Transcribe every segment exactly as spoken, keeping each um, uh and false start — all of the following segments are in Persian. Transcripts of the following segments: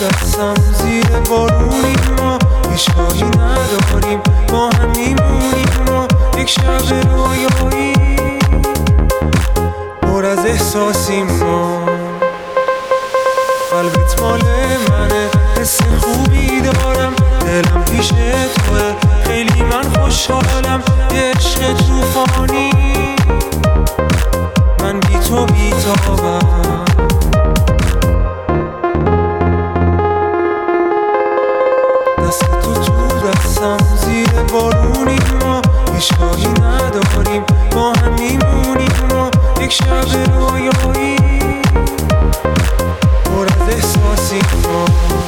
دستم زیر بارونی ما هیچ کاری نداریم با هم میمونیم ما یک شب رویایی پر از احساسیم ما قلبت مال منه حس خوبی دارم دلم پیش توه خیلی من خوشحالم یه عشق توفانی من بی تو بی تابم دست تو تو دستم زیر بارونی ما هیچ کاری نداریم با هم میمونیم ما یک شب رویایی پر از احساسیم ما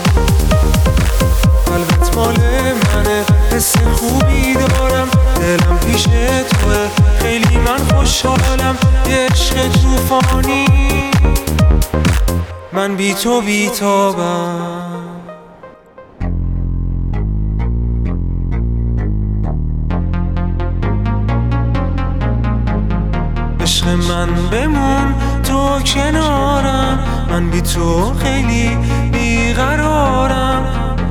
قلبت مال منه حس خوبی دارم دلم پیش توه خیلی من خوشحالم یه عشق توفانی من بی تو بی تابم عشق من بمون تو کنارم من بی تو خیلی بیقرارم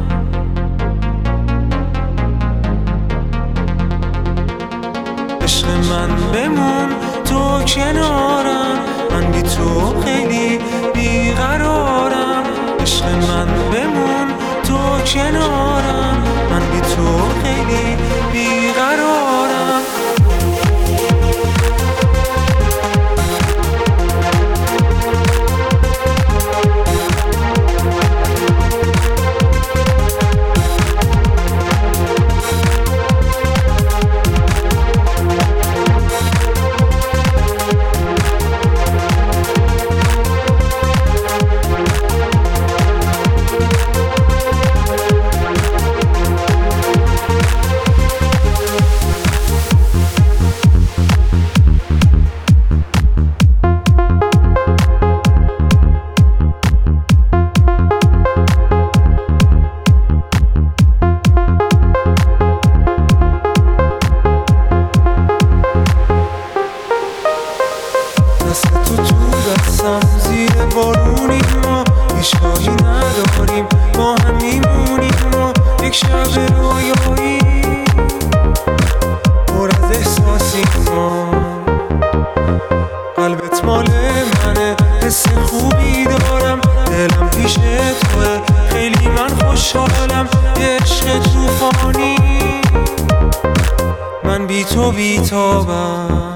عشق من بمون تو کنارم من بی تو خیلی بیقرارم عشق من بمون تو کنارم من بی تو خیلی بیقرارم دست تو تو دستم زیر بارونی ما هیچ کاری نداریم با هم میمونیم ما یک شب رویایی پر از احساسیم ما قلبت مال منه حس خوبی دارم دلم پیش توه خیلی من خوشحالم یه عشق توفانی من بی تو بی تابم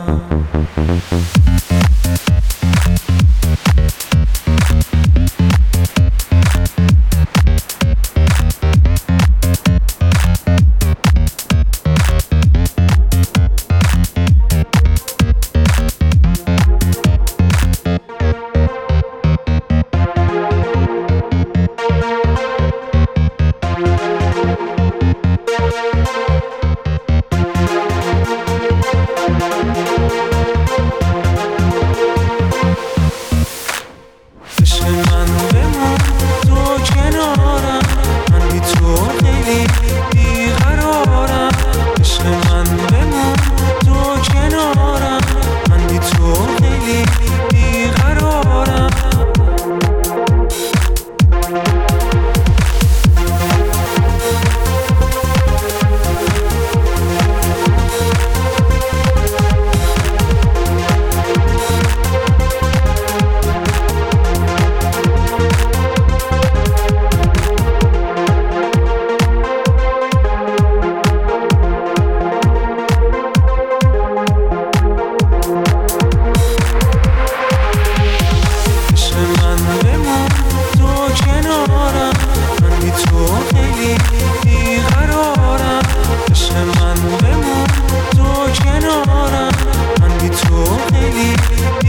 عشق من بمون تو کنارم من بی تو خیلی بیقرارم عشق من بمون تو کنارم من بی تو خیلی بیقرارم من بی تو خیلی بیقرارم عشق من بمون تو کنارم من بی تو خیلی